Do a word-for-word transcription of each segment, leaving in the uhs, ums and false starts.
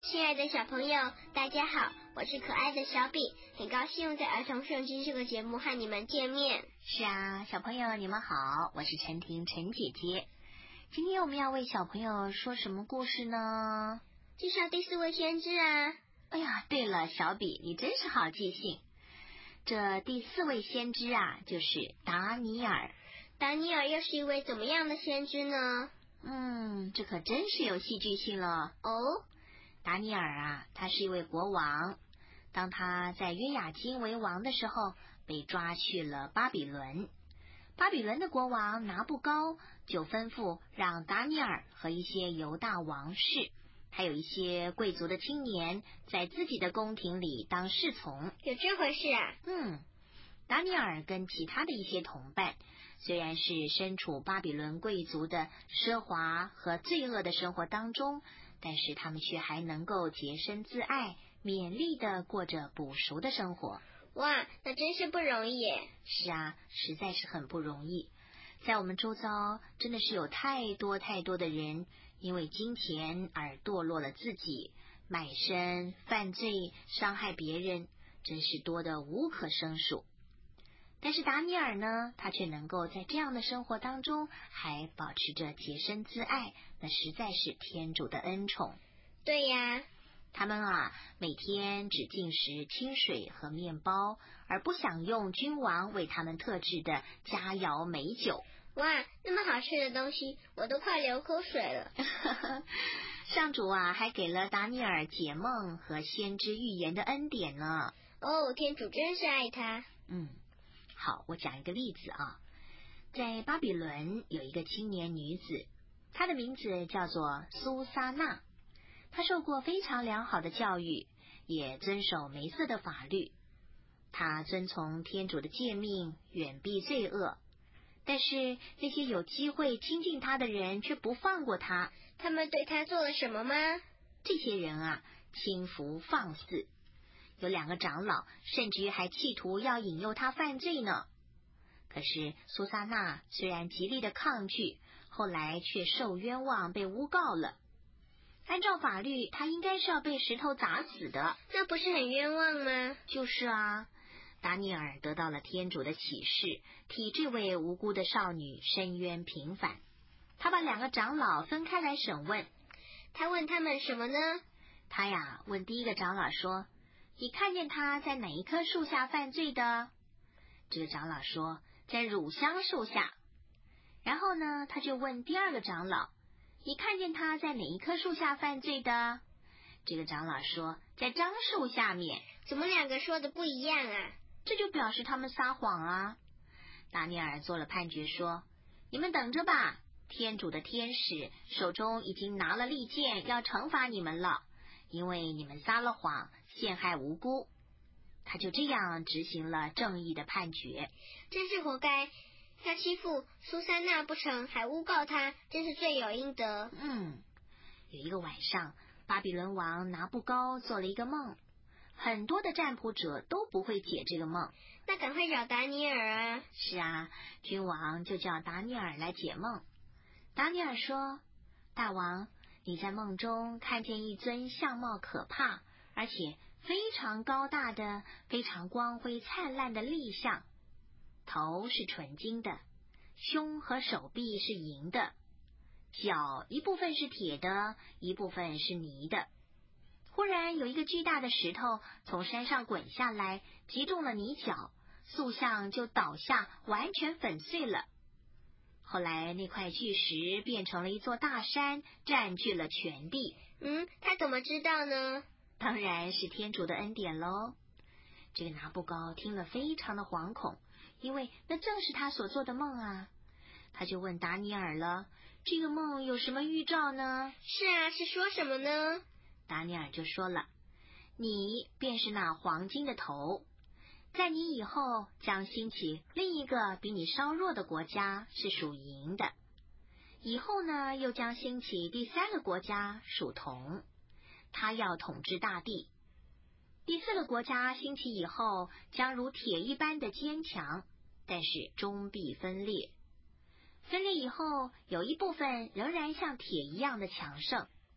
亲爱的小朋友，大家好，我是可爱的小比，很高兴在儿童圣经这个节目和你们见面。 是啊，小朋友你们好，我是陈婷陈姐姐。今天我们要为小朋友说什么故事呢？ 介绍第四位先知啊。 哎呀，对了，小比，你真是好记性。这第四位先知啊，就是达尼尔。 达尼尔又是一位怎么样的先知呢？ 嗯，这可真是有戏剧性了。 哦， 达尼尔啊，他是一位国王。当他在约雅斤为王的时候，被抓去了巴比伦。巴比伦的国王拿布高就吩咐让达尼尔和一些犹大王室，还有一些贵族的青年，在自己的宫廷里当侍从。 有这回事啊？ 嗯，达尼尔跟其他的一些同伴，虽然是身处巴比伦贵族的奢华和罪恶的生活当中，但是他们却还能够洁身自爱，勉励地过着补赎的生活。 哇，那真是不容易耶。 是啊，实在是很不容易。在我们周遭，真的是有太多太多的人，因为金钱而堕落了自己，卖身、犯罪、伤害别人，真是多得无可胜数。但是达尼尔呢，他却能够在这样的生活当中还保持着洁身自爱，那实在是天主的恩宠。 对呀， 他们啊，每天只进食清水和面包，而不享用君王为他们特制的佳肴美酒。 哇，那么好吃的东西，我都快流口水了。 上主啊，还给了达尼尔解梦和先知预言的恩典呢。 哦，天主真是爱他。 嗯，好，我讲一个例子啊。在巴比伦有一个青年女子，她的名字叫做苏撒娜。她受过非常良好的教育，也遵守梅瑟的法律。她遵从天主的诫命，远避罪恶。但是那些有机会亲近她的人却不放过她。 他们对她做了什么吗？ 这些人啊，轻浮放肆。有两个长老甚至还企图要引诱她犯罪呢。可是苏撒娜虽然极力的抗拒，后来却受冤枉，被诬告了。按照法律，她应该是要被石头砸死的。 那不是很冤枉吗？ 就是啊，达尼尔得到了天主的启示，替这位无辜的少女伸冤平反。他把两个长老分开来审问。 他问他们什么呢？ 他呀，问第一个长老说：“你看见他在哪一棵树下犯罪的？”这个长老说：“在乳香树下。”然后呢，他就问第二个长老：“你看见他在哪一棵树下犯罪的？”这个长老说：“在樟树下面。” 怎么两个说的不一样啊？ 这就表示他们撒谎啊。达尼尔做了判决说：“你们等着吧，天主的天使手中已经拿了利剑，要惩罚你们了，因为你们撒了谎，陷害无辜。”他就这样执行了正义的判决。 真是活该，他欺负苏珊娜不成，还诬告他，真是罪有应得。 嗯，有一个晚上，巴比伦王拿布高做了一个梦，很多的占卜者都不会解这个梦。 那赶快找达尼尔啊！ 是啊，君王就叫达尼尔来解梦。达尼尔说：“大王，你在梦中看见一尊相貌可怕，而且非常高大的、非常光辉灿烂的立像，头是纯金的，胸和手臂是银的，脚一部分是铁的，一部分是泥的。忽然有一个巨大的石头从山上滚下来，击中了你脚，塑像就倒下，完全粉碎了。后来那块巨石变成了一座大山，占据了全地。” 嗯，他怎么知道呢？ 当然是天主的恩典喽。这个拿布高听了非常的惶恐，因为那正是他所做的梦啊。他就问达尼尔了：“这个梦有什么预兆呢？” 是啊，是说什么呢？ 达尼尔就说了：“你便是那黄金的头，在你以后将兴起另一个比你稍弱的国家，是属银的。以后呢，又将兴起第三个国家，属铜，他要统治大地。第四个国家兴起以后，将如铁一般的坚强，但是终必分裂。分裂以后，有一部分仍然像铁一样的强盛。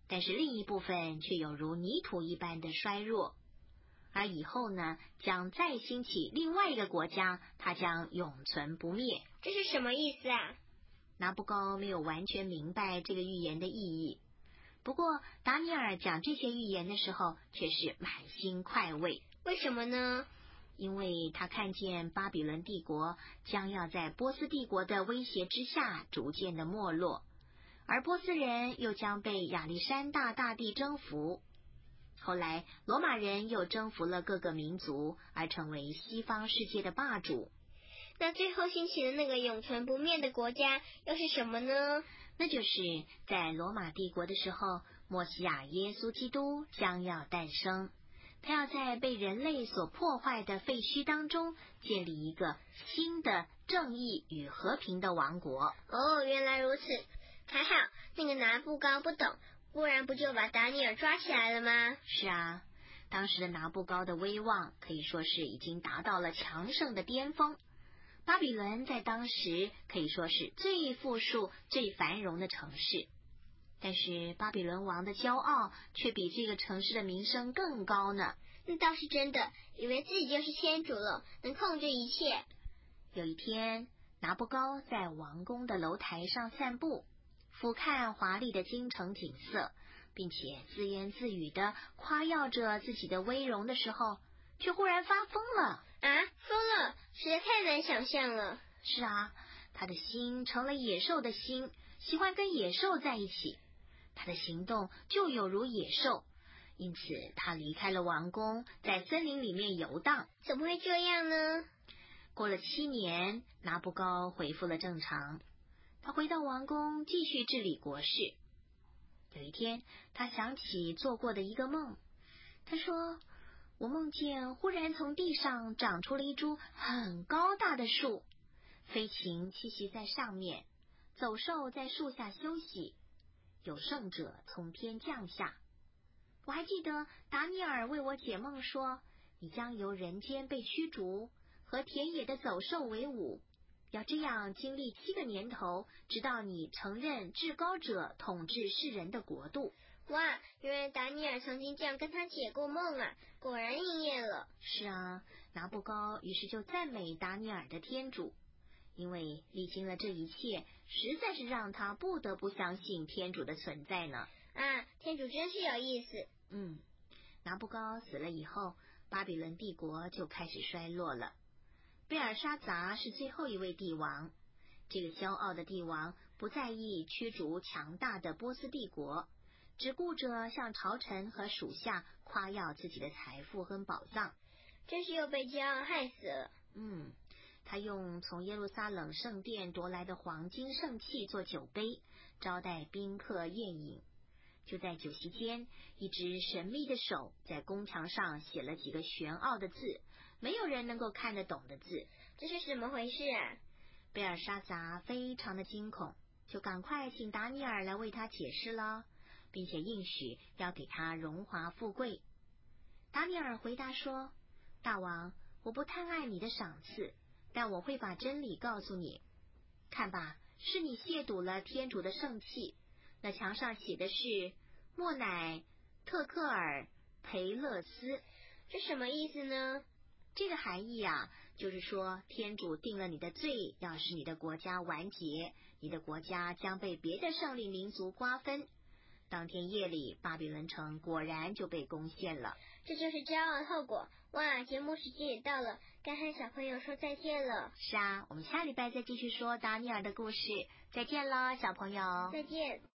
但是另一部分却有如泥土一般的衰弱。而以后呢，将再兴起另外一个国家，它将永存不灭。 这是什么意思啊？ 拿布高没有完全明白这个预言的意义，不过达尼尔讲这些预言的时候却是满心快慰。 为什么呢？ 因为他看见巴比伦帝国将要在波斯帝国的威胁之下逐渐的没落，而波斯人又将被亚历山大大帝征服。后来罗马人又征服了各个民族，而成为西方世界的霸主。 那最后兴起的那个永存不灭的国家又是什么呢？ 那就是在罗马帝国的时候，默西亚耶稣基督将要诞生。他要在被人类所破坏的废墟当中建立一个新的正义与和平的王国。 哦，原来如此，还好那个拿布高不懂，不然不就把达尼尔抓起来了吗？ 是啊，当时的拿布高的威望可以说是已经达到了强盛的巅峰。巴比伦在当时可以说是最富庶最繁荣的城市，但是巴比伦王的骄傲却比这个城市的名声更高呢。 那倒是真的，以为自己就是天主了，能控制一切。 有一天，拿布高在王宫的楼台上散步，俯瞰华丽的京城景色，并且自言自语地夸耀着自己的威荣的时候，却忽然发疯了。 啊，疯了，实在太难想象了。 是啊，他的心成了野兽的心，喜欢跟野兽在一起，他的行动就有如野兽，因此他离开了王宫，在森林里面游荡。 怎么会这样呢？ 过了七年，拿布高恢复了正常，他回到王宫继续治理国事。有一天，他想起做过的一个梦，他说，我梦见忽然从地上长出了一株很高大的树，飞禽栖息在上面，走兽在树下休息，有圣者从天降下。我还记得达尼尔为我解梦说，你将由人间被驱逐，和田野的走兽为伍，要这样经历七个年头，直到你承认至高者统治世人的国度。 哇，原来达尼尔曾经这样跟他解过梦啊，果然应验了。 是啊，拿布高于是就赞美达尼尔的天主，因为历经了这一切，实在是让他不得不相信天主的存在呢。 啊，天主真是有意思。 嗯，拿布高死了以后，巴比伦帝国就开始衰落了。贝尔沙杂是最后一位帝王，这个骄傲的帝王不在意驱逐强大的波斯帝国，只顾着向朝臣和属下夸耀自己的财富和宝藏， 真是又被骄傲害死了。 嗯，他用从耶路撒冷圣殿夺来的黄金圣器做酒杯，招待宾客宴饮。就在酒席间，一只神秘的手在宫墙上写了几个玄奥的字，没有人能够看得懂的字。 这是怎么回事啊？ 贝尔沙杂非常的惊恐，就赶快请达尼尔来为他解释了，并且应许要给他荣华富贵。达尼尔回答说，大王，我不贪爱你的赏赐，但我会把真理告诉你。看吧，是你亵渎了天主的圣器，那墙上写的是莫乃特克尔培勒斯。 这什么意思呢？ 这个含义啊，就是说天主定了你的罪，要使你的国家完结，你的国家将被别的胜利民族瓜分。当天夜里，巴比伦城果然就被攻陷了。 这就是骄傲的后果。哇，节目时间也到了，该和小朋友说再见了。 是啊，我们下礼拜再继续说达尼尔的故事。再见了，小朋友。 再见。